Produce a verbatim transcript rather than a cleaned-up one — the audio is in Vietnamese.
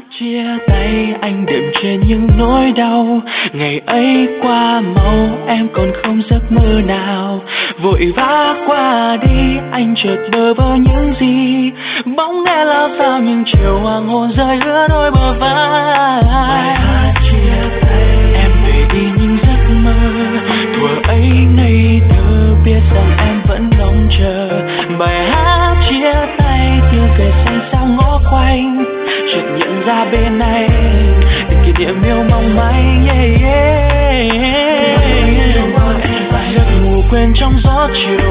chia tay anh đêm trên những nỗi đau. Ngày ấy qua mau em còn không giấc mơ nào. Vội vã qua đi anh chợt bơ vơ những gì. Bóng nghe lao sao những chiều hoàng hôn rơi ướt đôi bờ vai. Bài hát chia tay em về đi những giấc mơ. Thuở ấy ngây thơ biết rằng em vẫn mong chờ. Bài hát chia tay tiếng kể xanh sao ngõ quanh. Chợt nhận ra bên này từng kỷ niệm yêu mong manh. Yeah, yeah. Giấc ngủ quên trong gió chiều